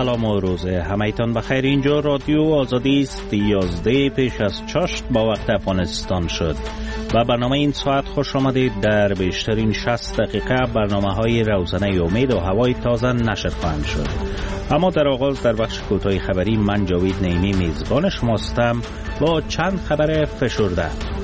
سلام و روز همایتان بخیر. اینجا رادیو آزادی است. 11 پیش از چاشت با وقت افغانستان شد و برنامه این ساعت خوش آمدید. در بیشترین 60 دقیقه برنامه های روزانه امید و هوای تازه نشر خواهند شد. اما در آغاز در بخش کوتاه خبری من جاوید نعیمی میزبان شماستم با چند خبر فشرده.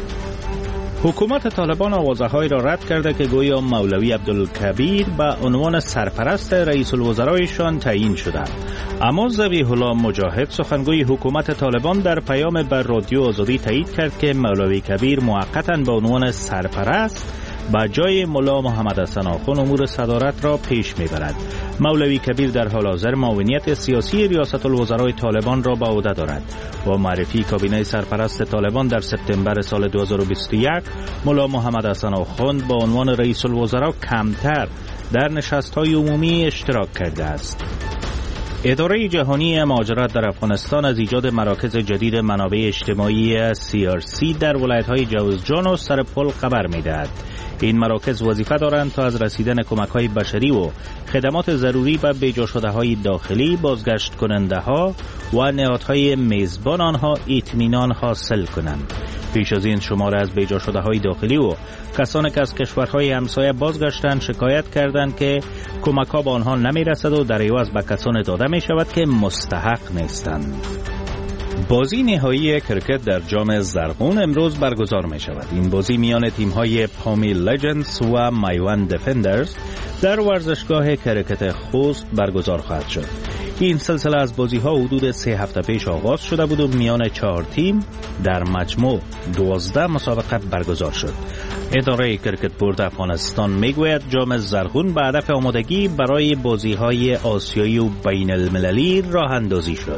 حکومت طالبان آوازه‌هایی را رد کرده که گویا مولوی عبدالکبیر به عنوان سرپرست رئیس الوزرایشان تعیین شده. اما ذبیح الله مجاهد سخنگوی حکومت طالبان در پیام بر رادیو آزادی تایید کرد که مولوی کبیر موقتاً به عنوان سرپرست با جای ملا محمد حسن آخوند امور صدارت را پیش میبرد. مولوی کبیر در حال حاضر معاونیت سیاسی ریاست الوزرای طالبان را به عهده دارد. با معرفی کابینه سرپرست طالبان در سپتامبر سال 2021 ملا محمد حسن آخوند با عنوان رئیس الوزراء کمتر در نشست‌های عمومی اشتراک کرده است. اداره جهانی مهاجرت در افغانستان از ایجاد مراکز جدید منابع اجتماعی CRC در ولایت‌های جوزجان و سرپل خبر می‌دهد. این مراکز وظیفه دارند تا از رسیدن کمک‌های بشری و خدمات ضروری به بیجا شده‌های داخلی، بازگشت کننده‌ها و نهادهای میزبان آنها اطمینان حاصل کنند. پیش از این شمار از بیجا شده‌های داخلی و کسانی که از کشورهای همسایه بازگشتند شکایت کردند که کمک‌ها به آنها نمی‌رسد و در عوض به کسانی داده می‌شود که مستحق نیستند. بازی نهایی کرکت در جام زرغون امروز برگزار می شود. این بازی میان تیم‌های پامی لجندز و میوان دفندرز در ورزشگاه کرکت خوست برگزار خواهد شد. این سلسله از بازی‌ها حدود 3 هفته پیش آغاز شده بود و میان 4 تیم در مجموع 12 مسابقه برگزار شد. اداره کرکت بورد افغانستان میگوید جام زرغون به هدف آمادگی برای بازی‌های آسیایی و بین المللی راه اندازی شد.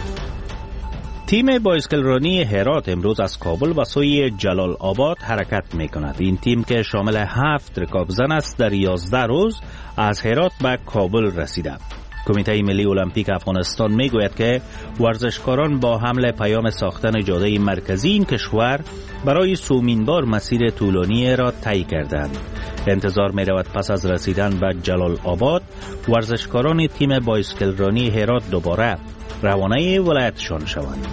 تیم بایسکلرانی هرات امروز از کابل به سوی جلال آباد حرکت می کند. این تیم که شامل 7 رکابزن است در 11 روز از هرات به کابل رسیده. کمیته ملی المپیک افغانستان می گوید که ورزشکاران با حمل پیام ساختن جاده مرکزی این کشور برای سومین بار مسیر طولانی را طی کردند. انتظار می رود پس از رسیدن به جلال آباد ورزشکاران تیم بایسکلرانی هرات دوباره روانه ولایتشان شوند.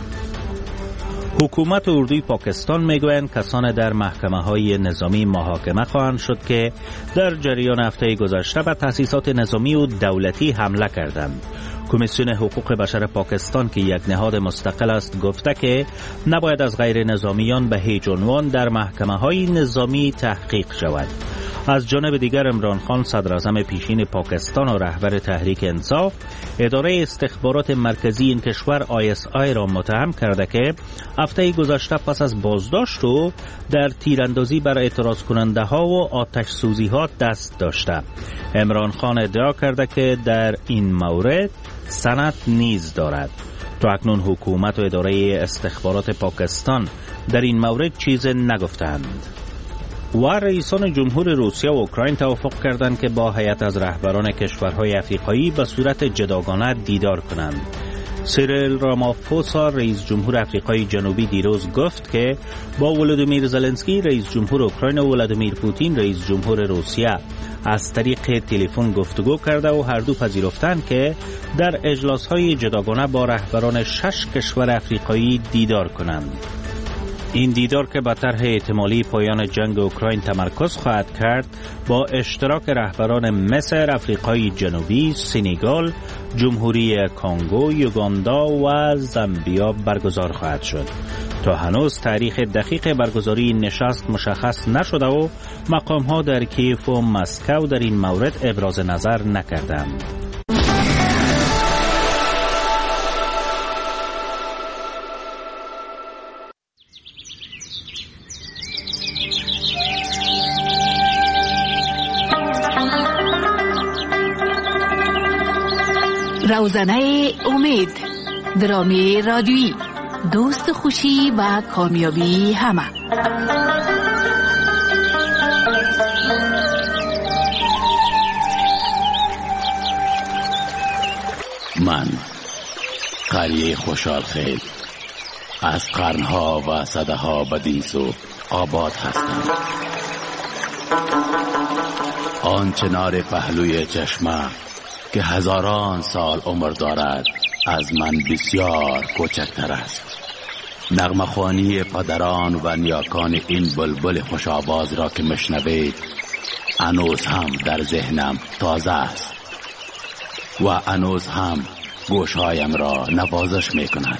حکومت اردوی پاکستان میگویند کسان در محکمه‌های نظامی محاکمه خواهند شد که در جریان هفته گذشته به تأسیسات نظامی و دولتی حمله کردند. کمیسیون حقوق بشر پاکستان که یک نهاد مستقل است گفته که نباید از غیر نظامیان به هیچ عنوان در محکمه‌های نظامی تحقیق شود. از جانب دیگر عمران خان صدراعظم پیشین پاکستان و رهبر تحریک انصاف اداره استخبارات مرکزی این کشور ISI را متهم کرده که هفته گذشته پس از بازداشت و در تیراندازی بر اعتراض کننده ها و آتش سوزی ها دست داشته. عمران خان ادعا کرده که در این مورد سند نیز دارد. تا اکنون حکومت و اداره استخبارات پاکستان در این مورد چیز نگفتند. و رئیسان جمهور روسیه و اوکراین توافق کردند که با هیئت از رهبران کشورهای افریقایی به صورت جداگانه دیدار کنند. سیریل رامافوسا رئیس جمهور افریقای جنوبی دیروز گفت که با ولودیمیر زلنسکی رئیس جمهور اوکراین و ولادیمیر پوتین رئیس جمهور روسیه از طریق تلفن گفتگو کرده و هر دو پذیرفتند که در اجلاس‌های جداگانه با رهبران 6 کشور افریقایی دیدار کنند. این دیدار که به طرح احتمالی پایان جنگ اوکراین تمرکز خواهد کرد با اشتراک رهبران مصر، افریقای جنوبی، سنگال، جمهوری کانگو، یوگاندا و زامبیا برگزار خواهد شد. تا هنوز تاریخ دقیق برگزاری نشست مشخص نشده و مقام‌ها در کیف و مسکو در این مورد ابراز نظر نکردند. روزنه امید، درامی رادیویی، دوست خوشی و کامیابی همه. من قریه خوشحال خیل از قرنها و صدها بدینسو آباد هستم. آن چنار پهلوی چشمه که هزاران سال عمر دارد از من بسیار کوچکتر است. نغمه‌خوانی پدران و نیاکان این بلبل خوش آواز را که مشنوید هنوز هم در ذهنم تازه است و هنوز هم گوشهایم را نوازش می کند.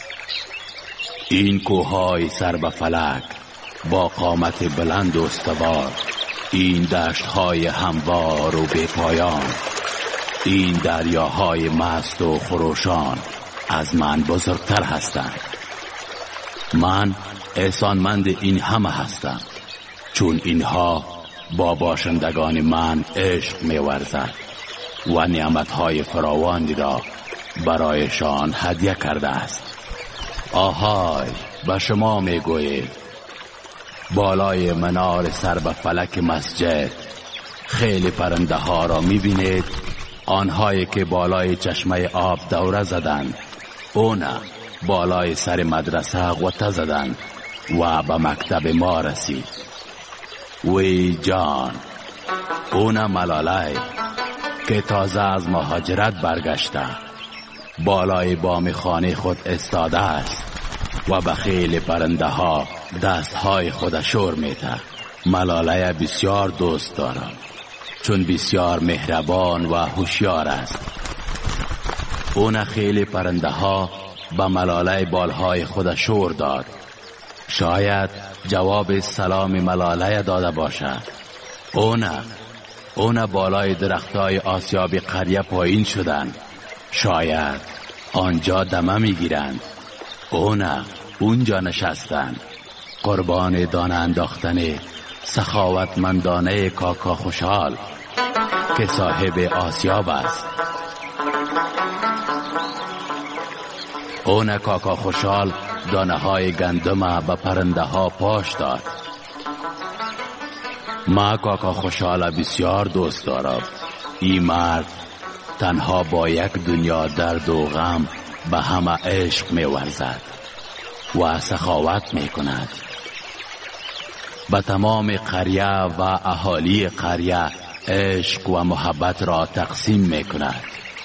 این کوههای سر به فلک با قامت بلند و استوار، این دشتهای هموار و بی پایان، این دریاهای مست و خروشان از من بزرگتر هستند. من احسانمند این همه هستم، چون اینها با باشندگان من عشق می‌ورزد و نعمتهای فراوانی را برایشان هدیه کرده است. آهای، به شما میگوید بالای منار سر به فلک مسجد خیلی پرنده ها را میبینید، آنهایی که بالای چشمه آب دوره زدند، اونا بالای سر مدرسه غوطه زدند و به مکتب ما رسید. وی جان، اونا ملاله که تازه از مهاجرت برگشته بالای بام خانه خود استاده است و به خیلی پرنده ها دستهای خود شور میده. ملاله بسیار دوست دارم، چون بسیار مهربان و هوشیار است. اون خیلی پرنده ها به ملاله بالهای خود شور داد. شاید جواب سلام ملاله داده باشد. اون بالای درختای آسیاب قریه پایین شدند. شاید آنجا دمه میگیرند. اونجا نشستند. قربان دانه انداختن سخاوتمندانه کاکا خوشحال که صاحب آسیاب است. اون کاکا خوشحال دانه های گندم به پرنده ها پاش داد. ما کاکا خوشحال بسیار دوست دارم. این مرد تنها با یک دنیا درد و غم به همه عشق می ورزد و سخاوت می کند. به تمام قریه و اهالی قریه عشق و محبت را تقسیم می کند.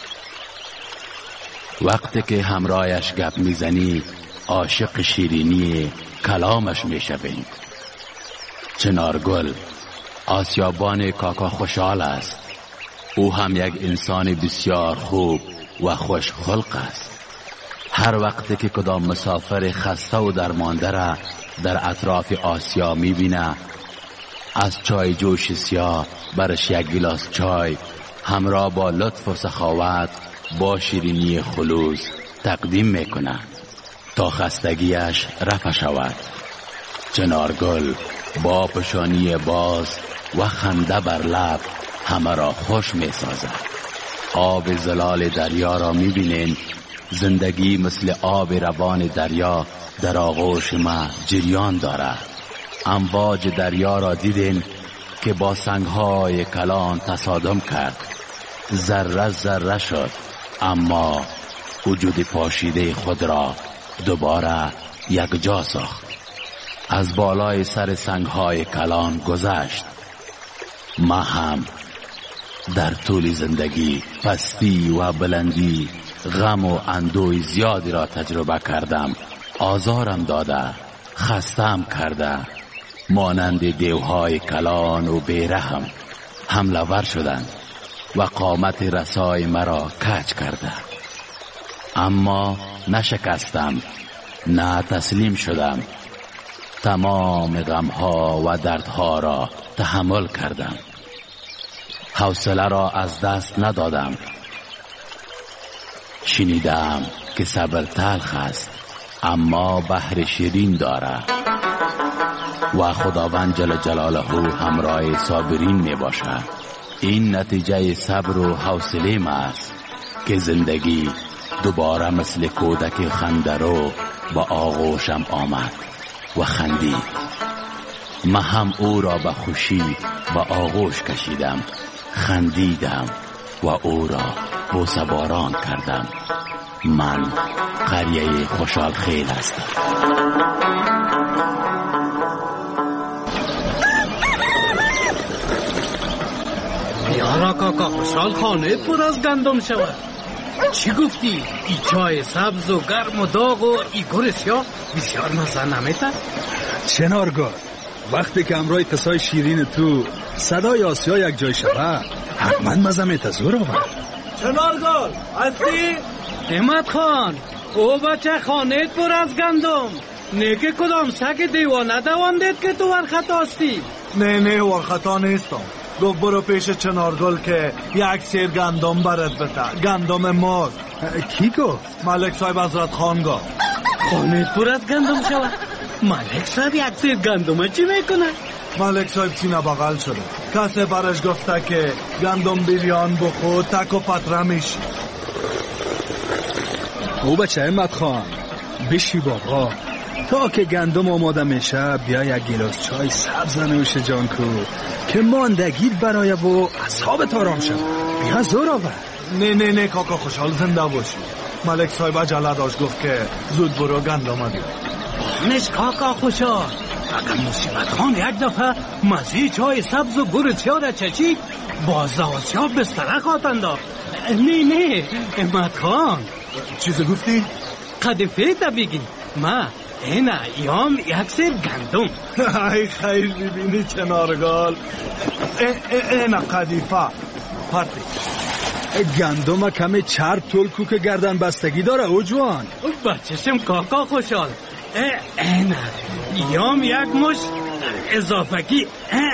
وقتی که همراهش گپ میزنی عاشق شیرینی کلامش می شوید. چنارگل آسیابان کاکا خوشحال است. او هم یک انسان بسیار خوب و خوش خلق است. هر وقت که کدام مسافر خسته و درمانده را در اطراف آسیا میبینه، از چای جوش سیاه برش یک گلاس چای همراه با لطف و سخاوت با شیرینی خلوص تقدیم میکنه تا خستگیش رفع شود. چنارگل با پشانی باز و خنده بر لب همه را خوش میسازد. آب زلال دریا را میبینین. زندگی مثل آب روان دریا در آغوش ما جریان دارد. امواج دریا را دیدین که با سنگهای کلان تصادم کرد. ذره ذره شد، اما وجود پاشیده خود را دوباره یک جا ساخت. از بالای سر سنگهای کلان گذشت. ما هم در طول زندگی پستی و بلندی، غم و اندوه زیادی را تجربه کردم. آزارم داده، خستم کرده. مانند دیوهای کلان و بیرحم حمله ور شدند و قامت رسای مرا کج کرده. اما نشکستم، نه تسلیم شدم. تمام غمها و دردها را تحمل کردم. حوصله را از دست ندادم. شنیدم که صبر تلخ است، اما بحر شیرین داره و خداوند جل جلاله همراه صابرین می باشد. این نتیجه صبر و حوصله ما است که زندگی دوباره مثل کودک خندرو به آغوشم آمد و خندید. من هم او را به خوشی به آغوش کشیدم، خندیدم و او را بوسه باران کردم. من قریه خوشحال خیل هستم. چرا کاکا خوشحال خانه پر از گندم شود؟ چی گفتی؟ ای چای سبز و گرم و داغ و ای گور سیاه بسیار مزه نمیتن؟ چنارگل، وقتی که امرای قصای شیرین تو صدای آسیا یک جای شود حتما مزه میتزور آور. چنارگل هستی؟ احمد خان، او بچه خانه پر از گندم، نیکه کدام سگ دیوانه دواندید که تو ورخطا هستی؟ نه ورخطا نیستم. گفت برو پیش چنارگل که یک سیر گندم برد بده، گندم ماست. کی گفت؟ ملک صاحب حضرت خان گفت. خانه پر از گندم شود؟ ملک صاحب یک سیر گندم چی میکنه؟ ملک صاحب سینه بغل شده، کسی برش گفته که گندم بیریان بخور تک و پتره میشی. او بچه احمد خان بشی بابا، تا که گندم آماده میشه بیا یک گلاس چای سبز نوش جان کو که ماندگیت برای و اصحابت آرام شد. بیا زور آور. نه کاکا خوشحال زنده باشی. ملک صاحب عجله داشت، گفت که زود برو گندم بیار. نش کاکا خوشحال، اگر مصیبت خان یک دفعه مزه چای سبز و گور سیاه را چشید باز آسیا بستره خواهد. نه احمد خان. چیز گفتی؟ قدیفه تا بگی ما اینا یام یک سیر گندم. ای خیر ببینی چنارگل، اینا قدیفه پرتی گندم کمی چرب تلکو که گردن بستگی داره او جوان. بچشم کاکا خوشحال، اینا یام یک مش اضافگی.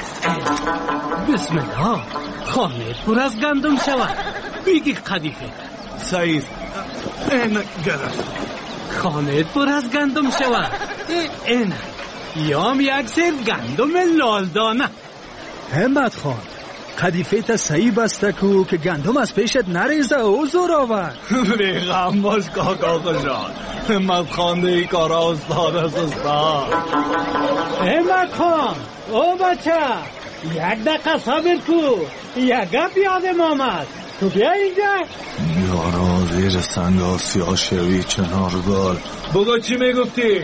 بسم الله، خانه پر از گندم شود. بگی قدیفه سعید اینا گرست خانه پر از گندم شود. اینا یام یک سیر گندم لالدانه. همت خان، قدیفه تا صحیح بسته کو که گندم از پیشت نریزه او زور آور. بیغم باش کاکا خوشحال، همت خان دی کارا استاد است. همت خان، او بچه یک دقیقه صبر کو، یک گپ یادم آمد. تو بیا اینجا. یارا زیر سنگ آسیا شوی چنارگل. بگو چی میگفتی؟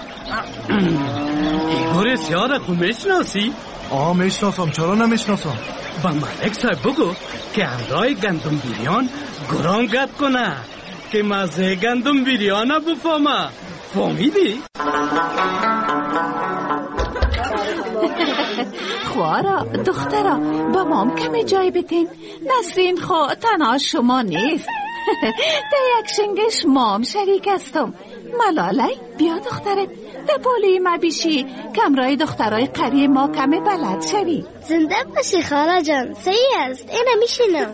ایگور سیاه را خود میشناسی؟ میشناسم، چرا نمیشناسم؟ با ملک صاحب بگو که امرای گندم بیریان گران گپ کنه که مزه گندم بیریان بفهمه. فهمیدی؟ خوارا دخترا با مام کمی جای بتین. نسرین خو تنها شما نیست. در یک شنگش مام شریک استم. ملالی بیا دختره در پولی ما بیشی کمرای دخترای قریه ما کمی بلد شوی. زنده باشی خاله جان، صحیح است، اینه میشینم.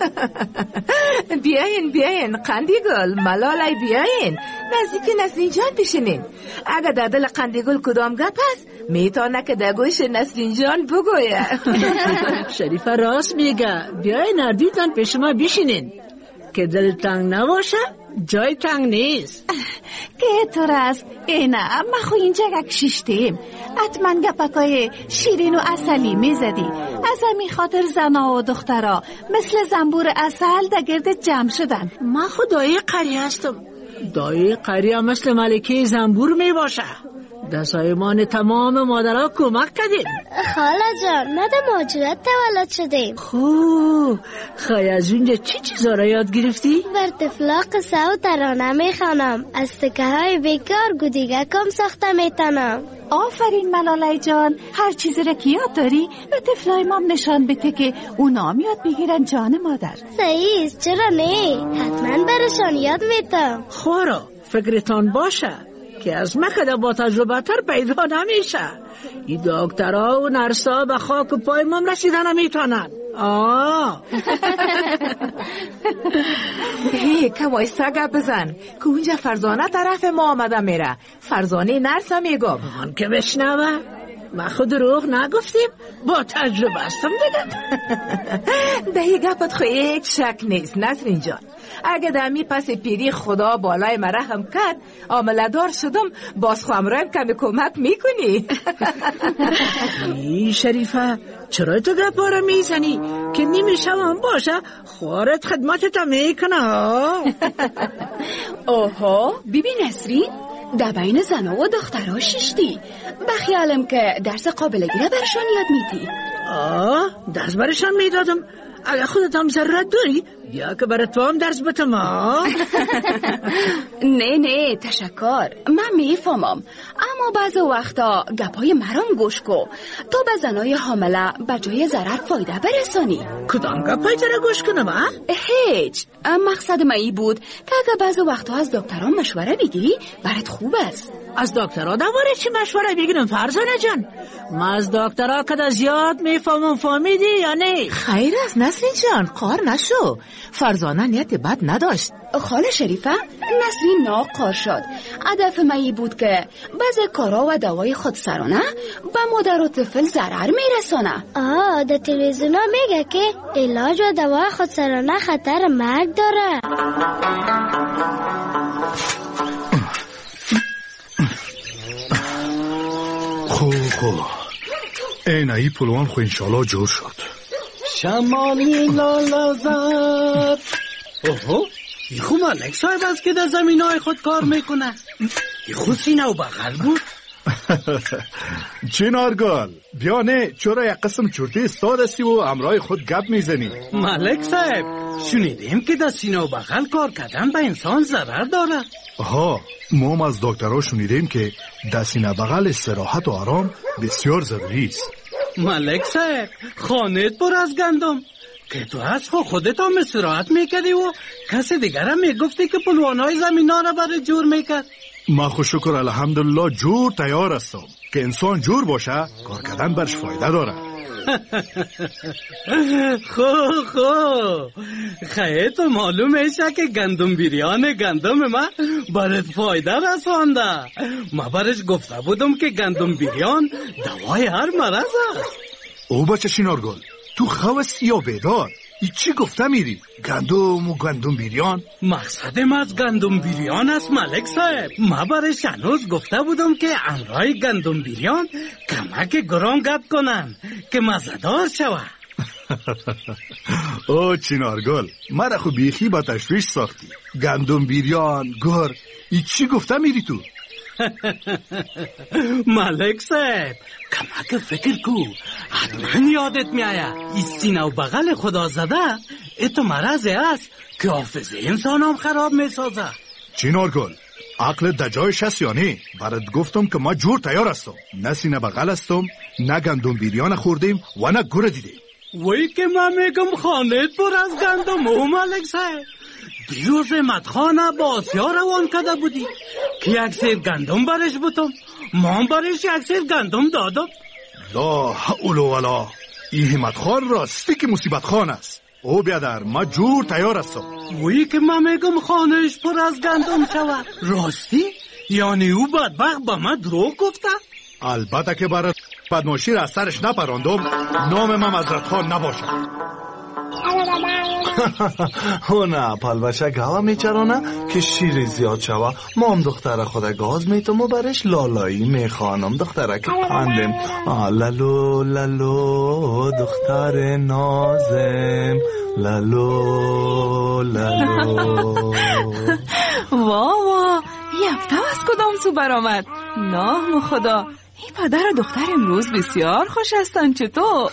بیاین قندیگل، ملالی بیاین نزدیک نسرین جان بشینین. اگر در دل قندیگل کدام گپ هست میتونه که در گوش نسرین جان بگویه. شریفه راست میگه، بیاین اردیتان پیش ما بشینین که دل تنگ نباشه جای تنگ نیست. که تو راست اینا ما خو اینجا یک شیشتیم. حتما گپکای شیرین و اصلی میزدی. از همین خاطر زنا و دخترا مثل زنبور اصل در گرد جمع شدن. ما خو دایی قریه هستم. دایی قریه مثل ملکه زنبور میباشه. در سایمان تمام مادرها کمک کردیم. خاله جان ما در مهاجرت تولد شدیم. خواهی از اونجا چی چیزا را یاد گرفتی؟ بر طفلا قصه و ترانه میخوانم، از تکه های بیکار گودیگه کم ساخته میتنم. آفرین ملالی جان، هر چیزی را که یاد داری به طفلای مام نشان بده که اونا یاد بگیرن جان مادر. صحیح است، چرا نه؟ حتما برشان یاد میتم. خورا فکرتان باشه که از مخدا با تجربه تر پیدا نمیشه. این دکترها و نرسا به خاک پای مام رسیدن نمیتونن. که وایستا گپ بزن که اونجا فرزانه طرف ما آمده میره. فرزانه نرسا میگم آن که بشنوه ما خود دروغ نگفتیم، با تجربه هستم دیدم. ده گپت خو هیچ شک نیست نسرین جان. اگه دمی پس پیری خدا بالای مرحم کرد عاملدار شدم، باز خو امرایم کمی کمک میکنی. ای شریفه چرا تو گپا را میزنی که نمیشه هم باشه خوارت خدمتت میکنه. اوه ببین نسرین، در بین زنا و دخترها شیشتی. بخیالم که درس قابلگی را برشان یاد میدی. درس برشان میدادم، اگه خودت هم ضرورت داری بیا که برای تو هم درس بتم. نه تشکر، من میفهمم، اما بعض وقتا گپای مرام گوش کو تو به زنای حامله به جای ضرر فایده برسانی. کدام گپای جره گوش کنم؟ هیچ، مقصد من ای بود که اگه بعض وقتا از دکتران مشوره بگیری برات خوب است. از دکترها دواره چی مشوره بگیرم فرزانه جان؟ من از دکترها کده زیاد میفهمم، فهمیدی یا نه؟ خیر است نسرین جان، قار نشو. فرزانه نیت بد نداشت. خاله شریفه، نسرین ناقار شد. هدف من ای بود که بعض کارا و دوای خودسرانه به مادر و طفل ضرر میرسانه. در تلویزیون میگه که علاج و دوای خودسرانه خطر مرگ داره. خوب اینایی پلوان خو انشالله جور شد. شمالی لالا زد. اوهو، ای خو ملک صاحب است که در زمینای خود کار میکنه. ای خو سینه و بغل بود. چینارگل بیا نه، چرا یک قسم چرتی استادستی و امرای خود گپ میزنی؟ ملک صاحب، شنیدیم که در سینه و بغل کار کردن به انسان ضرر داره. ها، ما از دکترها شنیدیم که در سینه بغل استراحت و آرام بسیار ضروری است. ملک صاحب، خانت پر از گندم که تو از خودت هم استراحت میکردی و کسی دیگر هم میگفتی که پلوانای زمینا را برای جور میکرد. ما خو شکر الحمدلله جور تیار هستم که انسان جور باشه کار کردن برش فایده داره. خو خیلی تو معلوم میشه که گندم بیریان گندم ما برات فایده رسانده. ما برش گفته بودم که گندم بیریان دوای هر مرض است. او بچه شینارگل، تو خواستی یا بیدار؟ ای چی گفته میری؟ گندم و گندم بیریان؟ مقصدم از گندم بیریان است ملک صاحب. ما برش هنوز گفته بودم که امرای گندم بیریان کمک گران گپ کنن که مزدار شوه. او چینارگل، مرا خو بیخی با تشویش ساختی. گندم بیریان، گر، ای چی گفته میری تو؟ ملک صاحب، کمک فکر کو، حتما یادت میآید این سینه و بغل خدا زده ایتو مرض است که حافظه انسان هم خراب میسازه. چینارگل، عقل دجایش هست یا نه؟ برات گفتم که ما جور تیار هستم، نه سینه بغل هستم، نه گندم بیریان خوردیم و نه گر دیدیم. وی که من میگم خانت پر از گندم و ملک صاحب. دیروز مدخانه با آسیا روان کده بودی که یک سیر گندم برش بودم، ما برش یک سیر گندم دادم. لا حول ولا، این همت خان راستی که مصیبت خان است. او بیادر، ما جور تیار هستم. وی که من میگم خانهش پر از گندم شود راستی؟ یعنی او بدبخت به من دروغ گفته؟ البته که برای بدماشی را از سرش نپراندم نام من حضرت خان نباشه. او نه پلوشه گوه میچرانه که شیر زیاد شوه. ما هم دختر خود گاز میتم و برش لالایی میخوانم. دختره که پندم لالو لالو دختر نازم لالو لالو. وا یفته از کدام سو برآمد؟ نام خدا، این پدر و دختر امروز بسیار خوش هستن. چطور؟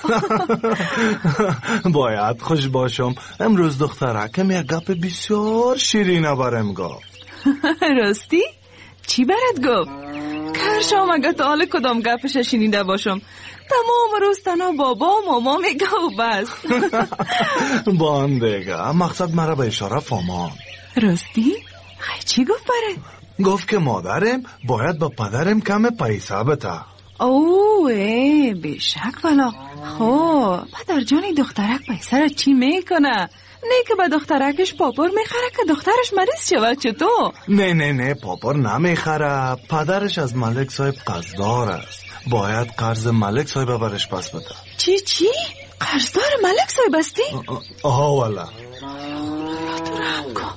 باید خوش باشم. امروز دخترکم یک گپ بسیار شیرینه برم گفت. راستی؟ چی برات گفت؟ کرشام اگه تا حال کدام گپش شنیده باشم تمام روز تنها بابا و ماما میگه و بس. بان دیگه مقصد مرا به اشاره فهمان. راستی؟ خیلی چی گفت برات؟ گفت که مادرم باید با پدرم کم پیسه بده. اوه بیشک والا. خب پدر جانی دخترک پیسه را چی میکنه؟ نه که به دخترکش پاپور میخره که دخترش مریض شود. چطور؟ نه پاپور نمیخره. پدرش از ملک صاحب قرضدار است، باید قرض ملک صاحب برش پس بده. چی؟ قرضدار ملک صاحب استی؟ آها والا. تو رحم کن.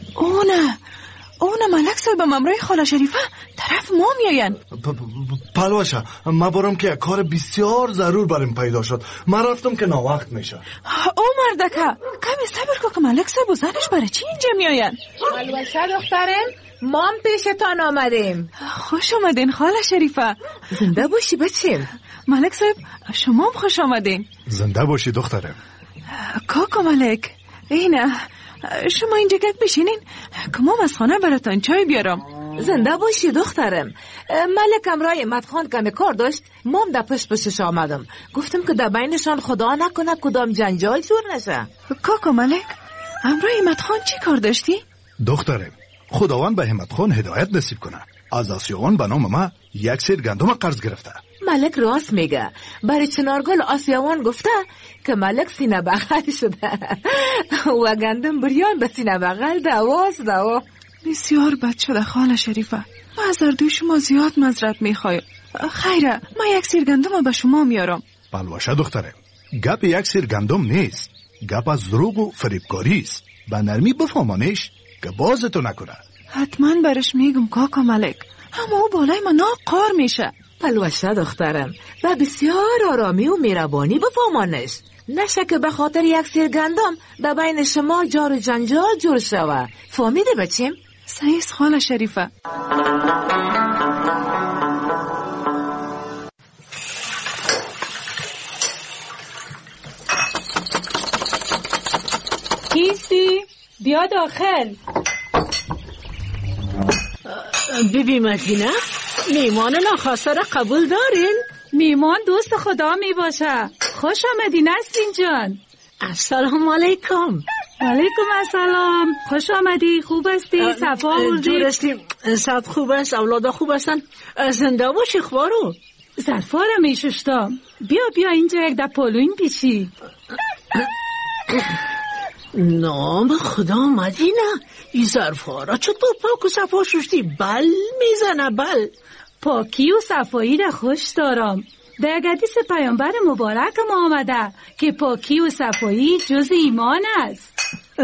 اونه ملک صاحب ممرای خاله شریفه طرف ما میاین. پلوشه ما برم که یک کار بسیار ضرور برم پیدا شد. من رفتم که ناوقت میشه. او مردکه کمی صبر کن که ملک صاحب و زنش برای چی اینجا میاین؟ پلوشه دخترم، ما هم پیشتان آمدیم. خوش آمدین خاله شریفه. زنده باشی بچیم. ملک صاحب شما هم خوش آمدین. زنده باشی دخترم. کاکا ملک، اینه شما اینجا گک بشینین که ما از خانه براتان چای بیارم. زنده باشی دخترم. ملک امرای مدخان کمی کار داشت، مام در پشتش آمدم. گفتم که در بینشان خدا نکنه کدام جنجال جور نشه. کاکا ملک، امرای مدخان چی کار داشتی؟ دخترم، خداوند به همت خان هدایت نصیب کنه. از آسیوان به نام ما 1 سیر گندم قرض گرفته. ملک راست میگه. برای چنارگل آسیوان گفته که ملک سینه بغل شده و گندم بریان به سینه بغل دوا. بسیار بد شده خاله شریفه. ما از اردوی شما زیاد مزرعت میخوایم. خیره، ما 1 سیر گندم به شما میارم. بلواشه دخترم، گپ 1 سیر گندم نیست، گپ از دروغ و فریبکاری است. به نرمی بفهمانش که بازتو نکنه. حتما برش میگم کاکا ملک، اما او بالای ما ناقار میشه. پلوشه دخترم، و بسیار آرامی و میربانی بفهمانش. نشه که به خاطر 1 سیر گندم در بین شما جار و جنجال جور شوه. فهمیده بچیم؟ صحیح خاله شریفه. کیستی؟ بیا داخل. بیبی مدینه، میمان ناخواسته را قبول دارین؟ میمان دوست خدا می باشه. خوش آمدی نسرین جان. السلام علیکم. علیکم السلام. خوش آمدی. خوب هستی؟ صفا بردی؟ جور هستیم. صد خوب است. اولادا خوب هستن. زنده باشی خوارو. ظرفا را می ششتم. بیا اینجا یک ده پلوین پیشی. نام خدا مدینه، این ظرفا را چطور پاک و صفا ششتی؟ بل میزنه بل. پاکی و صفایی را خوش دارم. در حدیث پیامبر مبارک ما آمده که پاکی و صفایی جز ایمان است.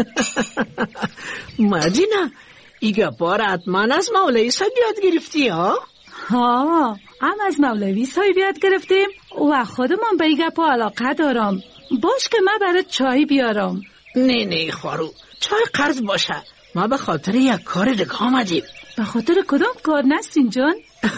مدینه، این گپار حتما از مولوی صاحب یاد گرفتی ها؟ ها، هم از مولوی صاحب یاد گرفتیم و خودمان به این گپا علاقه دارم. باش که من برات چای بیارم. نه خوارو، چای قرض باشه. ما به خاطر یک کار دیگه آمدیم. به خاطر کدام کار نسرین جان؟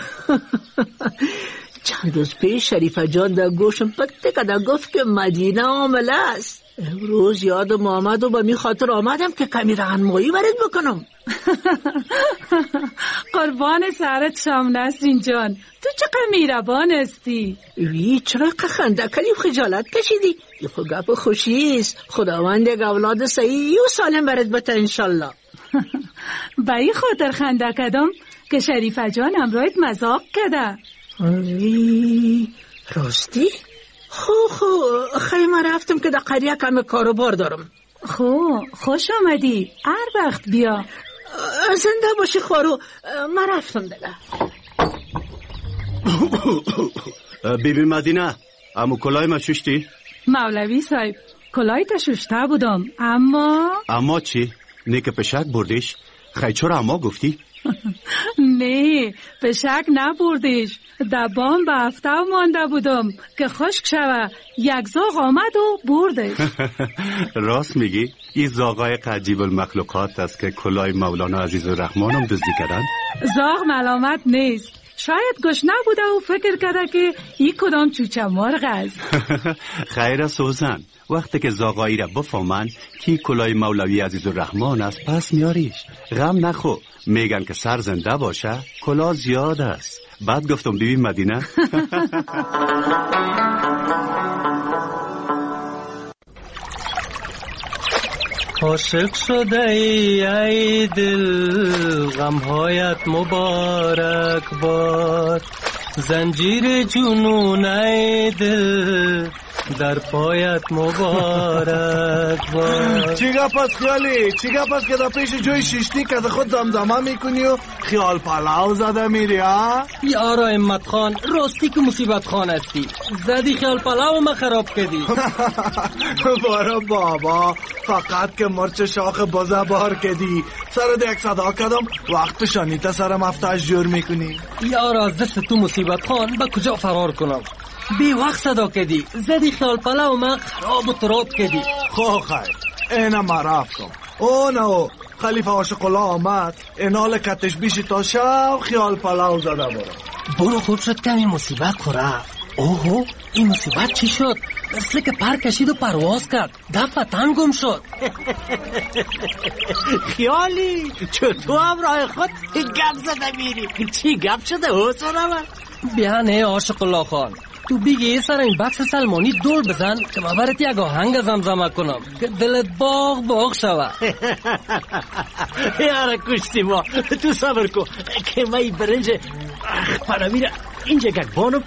چند روز پیش شریفه جان در گوشم پکته که در گفت که مدینه عامله است. امروز یادم آمد و به می خاطر آمدم که کمی راهنمایی برات بکنم. قربان سرت شم نسرین جان، تو چقدر میربان هستی. چرا خنده کلی و خجالت کشیدی؟ این خود گپ خوشیست. خداوند یک اولاد صحیح و سالم برات بده انشالله. به این خاطر خنده کردم که شریفه جان امروز مذاق کرده. راستی؟ خیلی رفتم که در قریه کم کاروبار دارم. خوش آمدی. هر وقت بیا. زنده باشی خوارو. من رفتم دیگه. بیبی مدینه، امو کلای ما ششتی؟ مولوی صاحب، کلای تا ششته بودم، اما چی؟ نه که پشک بردیش؟ خیلی چرا اما گفتی؟ نه، پشک نبردیش. دبام به هفته مانده بودم که خشک شوه. یک زاغ آمد و بردش. راست میگی؟ این زاغای عجیب المخلوقات است که کلای مولانا عزیزالرحمن هم دزدی کردن؟ زاغ ملامت نیست. شاید گشنه بوده و فکر کرده که این کدام چوچه مرغ است. خیره سوزن، وقتی که زاغایی را بفهمن که کلای مولوی عزیزالرحمن است پس میاریش. غم نخو، میگن که سر زنده باشه کلا زیاد است. بعد گفتم بیبی مدینه. عاشق شده ای دل، غمهایت مبارک باد. زنجیر جنون ای دل، در پایت مبارک باد. چی گپ است خیالی؟ چی گپ است که در پیش جوی شیشتی که خود زمزمه میکنی و خیال پلاو زده میری ها؟ یارا امت خان، راستی که مصیبت خان هستی. زدی خیال پلاو ما خراب کردی. بارا بابا، فقط که مرچ شاخ بازه بار کردی. سر دیک صدا کردم وقت شانیت سرم افتاش جور میکنی. یارا از دست تو مصیبت خان با کجا فرار کنم؟ بی وقت صدا کردی. زدی خیال پلاو ما خراب و تراب کردی. خیر اینا ما رفت کن. او نه خلیفه عاشق الله آمد اینال کتش بیشی تا شب خیال پلاو زده برو خوب شد کمی مصیبت خوره. اوه این مصیبت چی شد؟ مثل که پر کشید و پرواز کرد. دفتن گم شد. خیالی چطور هم راه خود گپ زده میری؟ چی گپ شده حسنم؟ بیا نه عاشق الله خان، تو بگی سر این بکس سلمانی دول بزن که من برات یک آهنگ زمزمه کنم که دلت باغ باغ شود. یاره کشتی ما، تو صبر کن که من این برنج پنامیره اینجا گک بانم.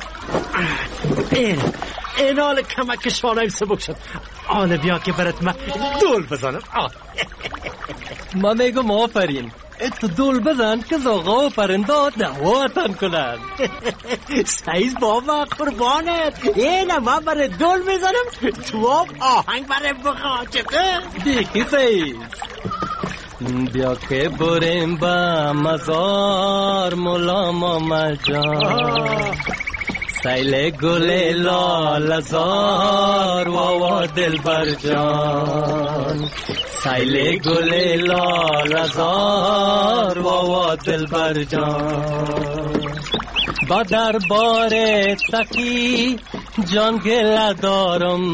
این حال کمک شانهیم سبک شد. آله بیا که برات من دول بزنم. من میگم آفرین، تو دول بزن که زاغا و پرنده دعواتن کنن. سعیز بابا قربانت، اینه من برای دول میزنم تو آهنگ برای بخواه. چطور؟ دیکی سعیز بیا که بریم با مزار مولا ماما جان، سیل گل لال زار واوا دلبر جان، سیل گل لال زار واوا دلبر جان. با دربار سخی جان گله دارم،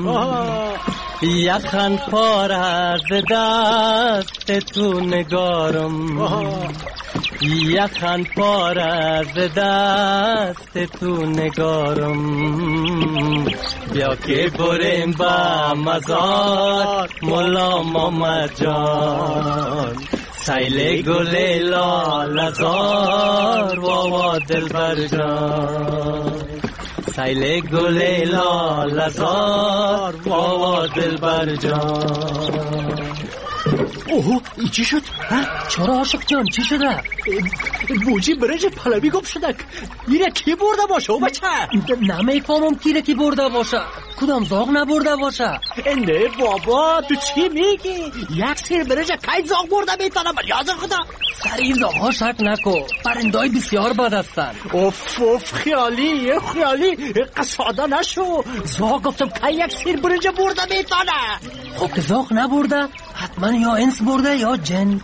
یخن پار از دست تو نگارم، یخن پار از دست تو نگارم. بیا که بریم با مزار مولا ماما جان، سیل گل لال زار واوا دلبر جان، سیل گل لال زار واوا دلبر جان. اوه ای چی شد؟ چرا عاشق جان چی شده؟ بوجی برنج پلوی گم شده. اینه کی برده باشه او بچه؟ نمیفهمم کی برده باشه. کدام زاغ نبرده باشه؟ نه بابا تو چی میگی؟ یک سیر برنج کی زاغ برده میتونه؟ یاد خدا سر این زاغ شک نکو، پرندای بسیار بد هستن. اوف خیالی قصاده نشو. زاغ گفتم کی یک سیر برنج برده میتونه. خب که زاغ نبرده حتما یا انس برده یا جن.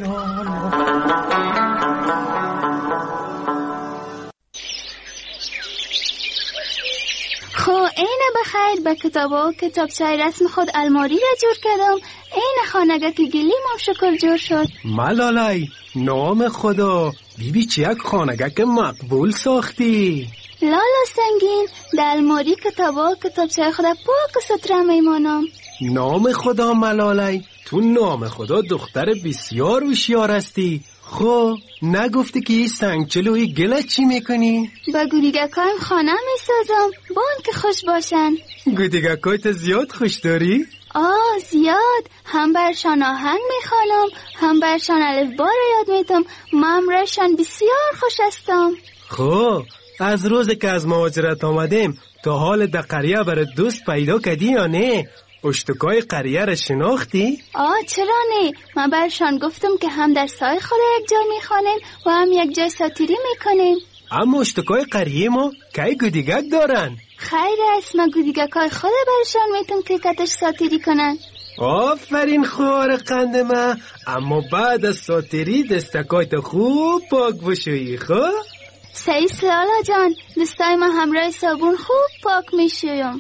خو اینه بخیر به کتابا کتابچه رسم خود الماری را جور کردم. اینه خانگه که گلیم شکر جور شد. ملالای نام خدا بیبی چیک خانگه که مقبول ساختی. لالا سنگین در الماری کتابا کتابچه خود پاک و ستره میمانم. نام خدا ملالای تو نام خدا دختر بسیار هوشیار هستی. خب نگفتی که این سنگچلوی گله چی میکنی؟ با گودیگکایم خانه میسازم بان که خوش باشن. گودیگکایت زیاد خوش داری؟ زیاد. هم برشان آهنگ میخوانم، هم برشان الف با را یاد میتم. مامرشان بسیار خوش هستم. خب از روز که از مهاجرت آمدیم تا حال در قریه برای دوست پیدا کردی یا نه؟ اشتکای قریه را شناختی؟ چرا نه؟ من برشان گفتم که هم در سای خود یک جا میخوانیم و هم یک جای ساتیری میکنیم. اما اشتکای قریه ما کی گودیگک دارن؟ خیر است، من گودیگکای خود برشان میتونم که کتش ساتیری کنن. آفرین خوار قند من. اما بعد از ساتیری دستکایت خوب پاک بشویی. خب؟ سعیس لالا جان، دستای من همراه صابون خوب پاک میشویم.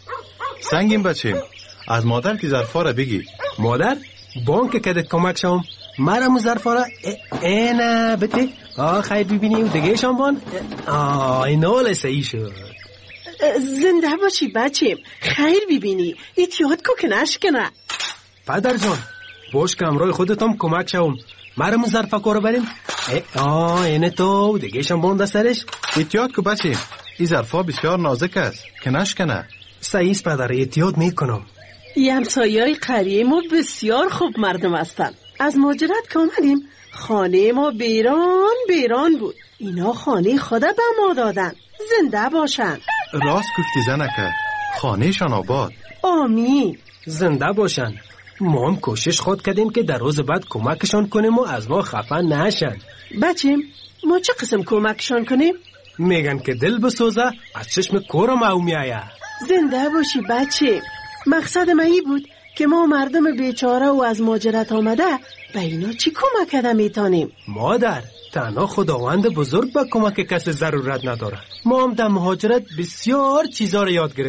سنگین بچیم از مادر که ظرفا را بگی. مادر بانک کدت کمک شم مرمو ظرفا را اینا بده. خیر ببینیم دیگه شم بان. این حال صحیح شد. زنده باشی بچیم. خیر ببینی ایتیاد کو که نشکنه. پدر جان باش که همراه خودتم کمک شم مرمو ظرفا کارو بریم. اینه تو دیگه شم بان دسترش. ایتیاد کو بچیم، این ظرفا بسیار نازک است که نشکنه. صحیح پدر ایتیاد میکنم. همسایه‌های قریه ما بسیار خوب مردم هستند. از مهاجرت که آمدیم خانه ما بیران بود. اینا خانه خدا به ما دادن. زنده باشن. راست گفتی زنکه، خانهشان آباد. آمین. زنده باشن. ما هم کوشش خود کردیم که در روز بعد کمکشان کنیم و از ما خفه نشن. بچیم ما چه قسم کمکشان کنیم؟ میگن که دل بسوزه از چشم کورم او میایه. زنده باشی بچه. مقصد من این بود که ما مردم بیچاره و از مهاجرت آمده به اینا چی کمک کرده میتونیم. مادر تنها خداوند بزرگ به کمک کسی ضرورت نداره. ما هم در مهاجرت بسیار چیزا رو یاد گرفتیم.